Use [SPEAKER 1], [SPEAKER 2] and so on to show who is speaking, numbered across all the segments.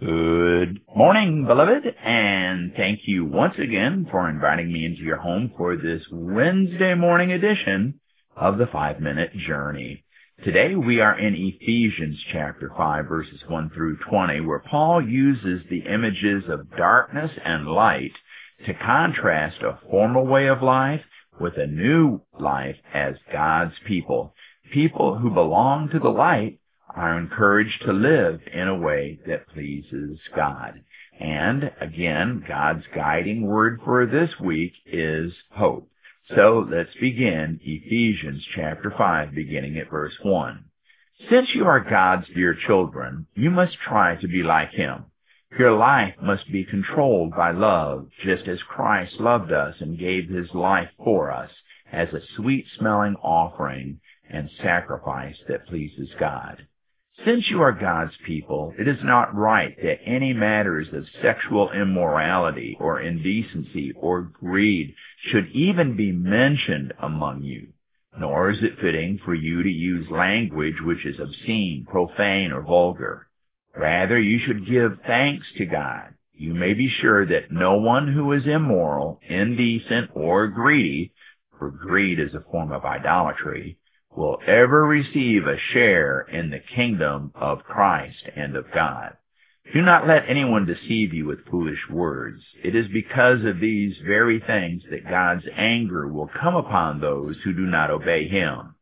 [SPEAKER 1] Good morning, beloved, and thank you once again for inviting me into your home for this Wednesday morning edition of the 5-Minute Journey. Today we are in Ephesians chapter 5, verses 1 through 20, where Paul uses the images of darkness and light to contrast a former way of life with a new life as God's people. People who belong to the light are encouraged to live in a way that pleases God. And again, God's guiding word for this week is hope. So let's begin Ephesians chapter 5, beginning at verse 1. Since you are God's dear children, you must try to be like Him. Your life must be controlled by love, just as Christ loved us and gave His life for us as a sweet-smelling offering and sacrifice that pleases God. Since you are God's people, it is not right that any matters of sexual immorality or indecency or greed should even be mentioned among you, nor is it fitting for you to use language which is obscene, profane, or vulgar. Rather, you should give thanks to God. You may be sure that no one who is immoral, indecent, or greedy, for greed is a form of idolatry, will ever receive a share in the kingdom of Christ and of God. Do not let anyone deceive you with foolish words. It is because of these very things that God's anger will come upon those who do not obey Him.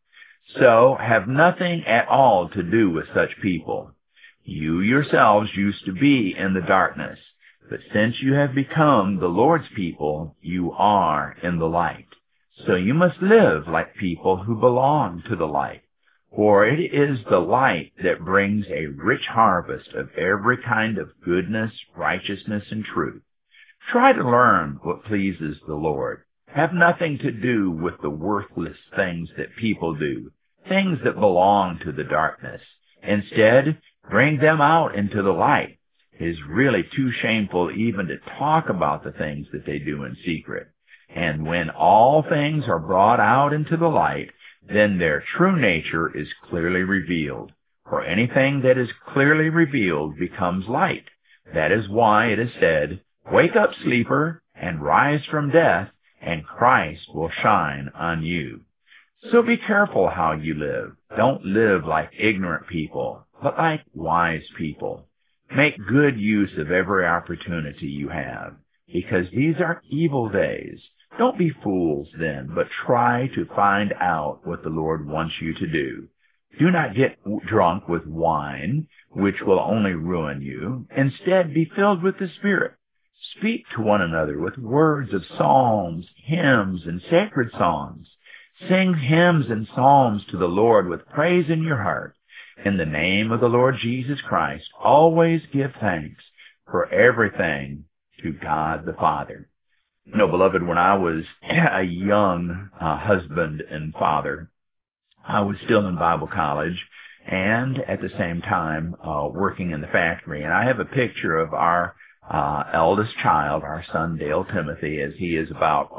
[SPEAKER 1] So have nothing at all to do with such people. You yourselves used to be in the darkness, but since you have become the Lord's people, you are in the light. So you must live like people who belong to the light, for it is the light that brings a rich harvest of every kind of goodness, righteousness, and truth. Try to learn what pleases the Lord. Have nothing to do with the worthless things that people do, things that belong to the darkness. Instead, bring them out into the light. It is really too shameful even to talk about the things that they do in secret. And when all things are brought out into the light, then their true nature is clearly revealed. For anything that is clearly revealed becomes light. That is why it is said, "Wake up, sleeper, and rise from death, and Christ will shine on you." So be careful how you live. Don't live like ignorant people, but like wise people. Make good use of every opportunity you have, because these are evil days. Don't be fools then, but try to find out what the Lord wants you to do. Do not get drunk with wine, which will only ruin you. Instead, be filled with the Spirit. Speak to one another with words of psalms, hymns, and sacred songs. Sing hymns and psalms to the Lord with praise in your heart. In the name of the Lord Jesus Christ, always give thanks for everything to God the Father. You know, beloved, when I was a young husband and father, I was still in Bible college and at the same time working in the factory. And I have a picture of our eldest child, our son Dale Timothy, as he is about,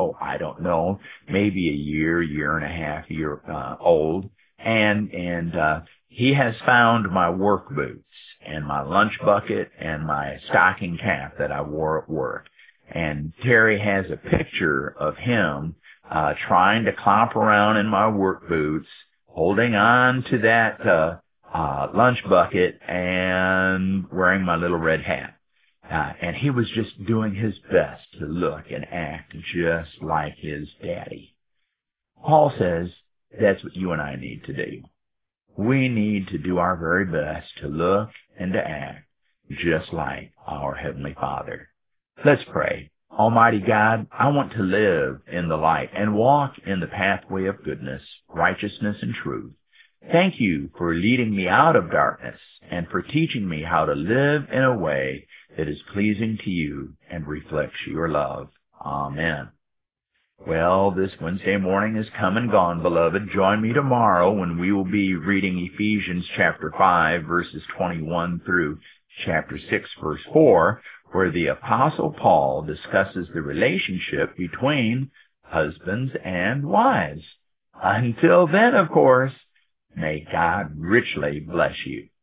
[SPEAKER 1] maybe a year and a half old. And he has found my work boots and my lunch bucket and my stocking cap that I wore at work. And Terry has a picture of him trying to clomp around in my work boots, holding on to that lunch bucket and wearing my little red hat. And he was just doing his best to look and act just like his daddy. Paul says that's what you and I need to do. We need to do our very best to look and to act just like our Heavenly Father. Let's pray. Almighty God, I want to live in the light and walk in the pathway of goodness, righteousness, and truth. Thank you for leading me out of darkness and for teaching me how to live in a way that is pleasing to you and reflects your love. Amen. Well, this Wednesday morning is come and gone, beloved. Join me tomorrow when we will be reading Ephesians chapter 5, verses 21 through chapter 6, verse 4, where the Apostle Paul discusses the relationship between husbands and wives. Until then, of course, may God richly bless you.